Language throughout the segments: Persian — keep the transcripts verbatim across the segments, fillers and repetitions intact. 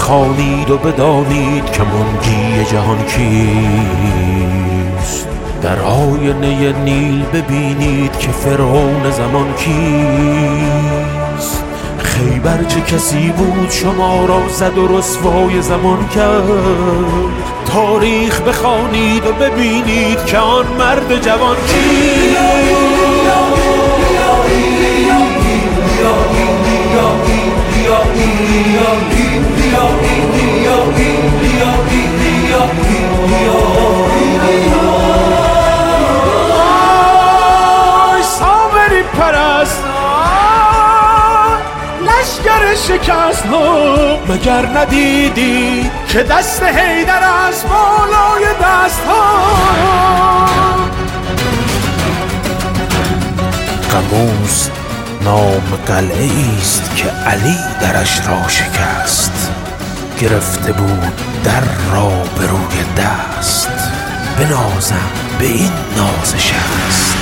بخوانید و بدانید که منجی جهان کیست. در آینه نیل ببینید که فرعون زمان کیست. خیبر چه کسی بود شما را زد و رسوای زمان کرد. تاریخ بخوانید و ببینید که آن مرد جوان کیست. سامری پرست لشگر شکست ها، مگر ندیدی که دست حیدر از بالای دست ها. قموز نام قلعه است که علی درش را شکست. گرفته بود در را به روی دست، بنازم به این نازش است.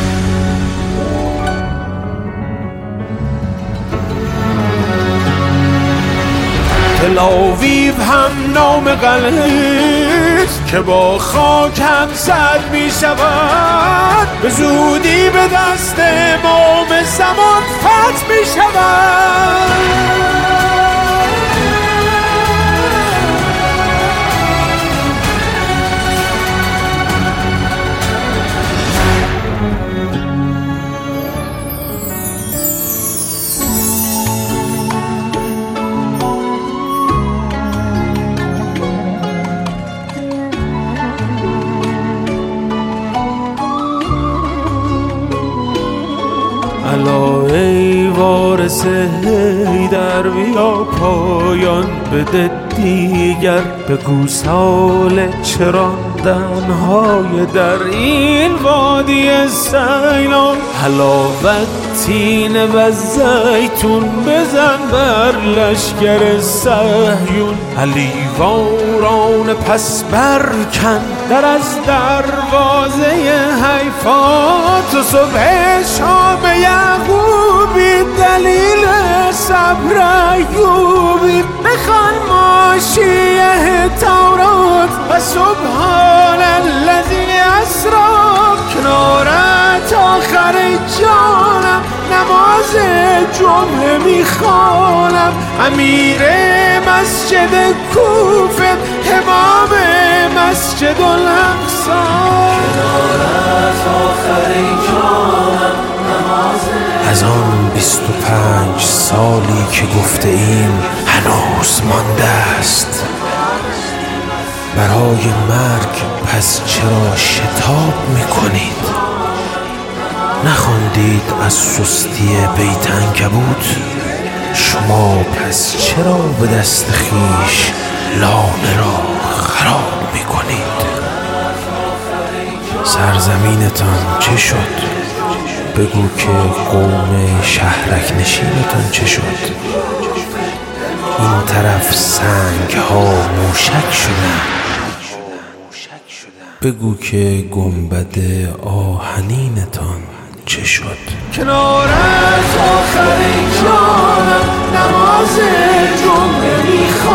تلاویو هم نام قلعه است که با خاک هم زد می شود. به زودی به دست امام زمان فتح می شود. الا ای وارث حیدر بیا پایان بده دیگر. بگو سال چراندنهای در این وادی سیلان. حلاوت تینه و زیتون بزن بر لشگر صهیون. علی واران پس برکن در از دروازه حیفات. و صبح شام یعقوبی دلیل صبر ایوبی. بخوان ماشیه تورات و سبحان الذی اسری. کنارت آخر جانم نماز جمعه میخوانم. امیر مسجد کوفه امام مسجد الاقصی. کنارت آخر جانم نماز. از آن بیست و پنج سالی که گفته ایم هنوز مانده است برای مرگ. پس چرا شتاب میکنید؟ نخواندید از سستی بیت عنکبوت؟ شما پس چرا به دست خویش لانه را خراب میکنید؟ سرزمینتان چه شد؟ بگو که قوم شهرک نشینتان چه شد؟ این طرف سنگ ها موشک شدن. بگو که گنبد آهنینتان چه شد؟ کنار از آخر جانم نماز جمعه میخوام.